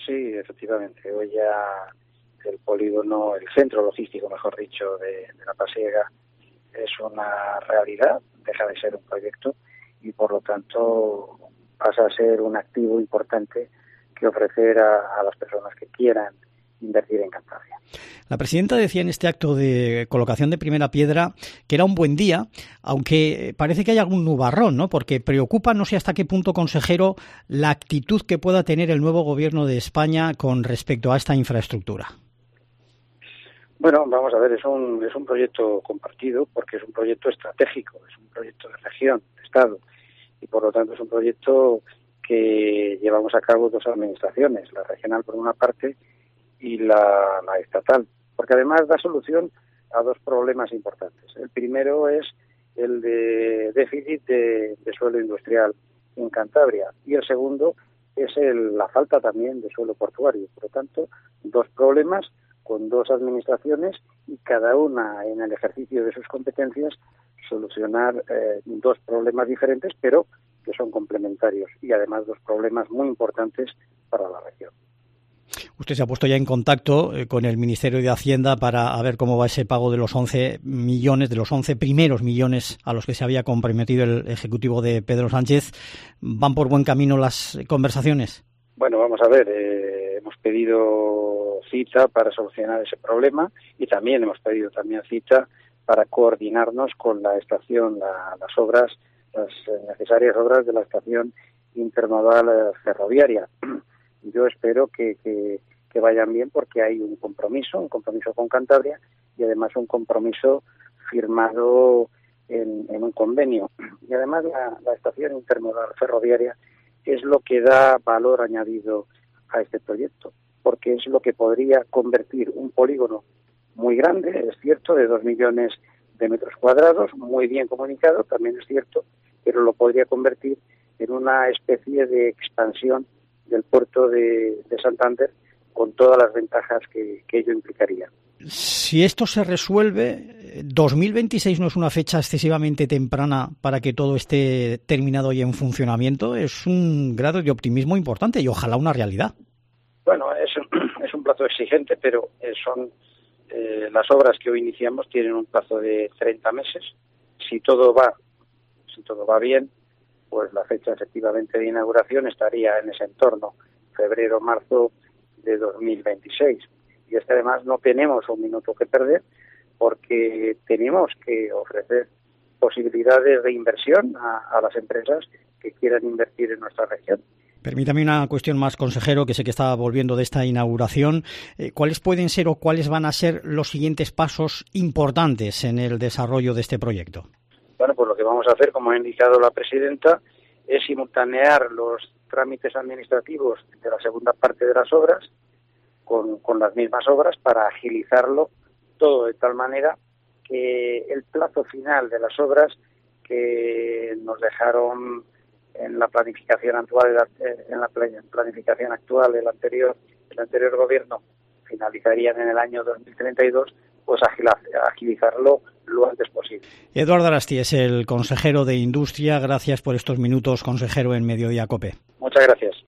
Sí, efectivamente. Hoy ya el polígono, el centro logístico, mejor dicho, de La Pasiega es una realidad, deja de ser un proyecto y por lo tanto pasa a ser un activo importante que ofrecer a las personas que quieran invertir en Cantabria. La presidenta decía en este acto de colocación de primera piedra que era un buen día, aunque parece que hay algún nubarrón, ¿no? Porque preocupa, no sé hasta qué punto, consejero, la actitud que pueda tener el nuevo gobierno de España con respecto a esta infraestructura. Bueno, vamos a ver, es un proyecto compartido porque es un proyecto estratégico, es un proyecto de región, de Estado, y por lo tanto es un proyecto que llevamos a cabo dos administraciones, la regional por una parte y la estatal, porque además da solución a dos problemas importantes. El primero es el de déficit de suelo industrial en Cantabria y el segundo es la falta también de suelo portuario. Por lo tanto, dos problemas con dos administraciones y cada una en el ejercicio de sus competencias solucionar dos problemas diferentes, pero que son complementarios y además dos problemas muy importantes para la región. Usted se ha puesto ya en contacto con el Ministerio de Hacienda para ver cómo va ese pago de los 11 millones, de los 11 primeros millones a los que se había comprometido el Ejecutivo de Pedro Sánchez. ¿Van por buen camino las conversaciones? Bueno, vamos a ver, hemos pedido cita para solucionar ese problema y también hemos pedido cita para coordinarnos con la estación, las necesarias obras de la estación intermodal ferroviaria. Yo espero que vayan bien porque hay un compromiso con Cantabria y además un compromiso firmado en un convenio. Y además la estación intermodal ferroviaria es lo que da valor añadido a este proyecto, porque es lo que podría convertir un polígono muy grande, es cierto, de 2 millones de metros cuadrados, muy bien comunicado, también es cierto, pero lo podría convertir en una especie de expansión del puerto de Santander con todas las ventajas que ello implicaría. Si esto se resuelve, 2026 no es una fecha excesivamente temprana para que todo esté terminado y en funcionamiento. Es un grado de optimismo importante y ojalá una realidad. Bueno, es un plazo exigente, pero son las obras que hoy iniciamos tienen un plazo de 30 meses. Si todo va bien, pues la fecha efectivamente de inauguración estaría en ese entorno, febrero-marzo de 2026. Y es que además no tenemos un minuto que perder porque tenemos que ofrecer posibilidades de inversión a las empresas que quieran invertir en nuestra región. Permítame una cuestión más, consejero, que sé que está volviendo de esta inauguración. ¿Cuáles pueden ser o cuáles van a ser los siguientes pasos importantes en el desarrollo de este proyecto? Bueno, pues lo que vamos a hacer, como ha indicado la presidenta, es simultanear los trámites administrativos de la segunda parte de las obras con las mismas obras para agilizarlo todo de tal manera que el plazo final de las obras que nos dejaron en la planificación actual del anterior gobierno finalizarían en el año 2032, pues agilizarlo lo antes posible. Eduardo Arasti es el consejero de Industria. Gracias por estos minutos, consejero, en Mediodía COPE. Muchas gracias.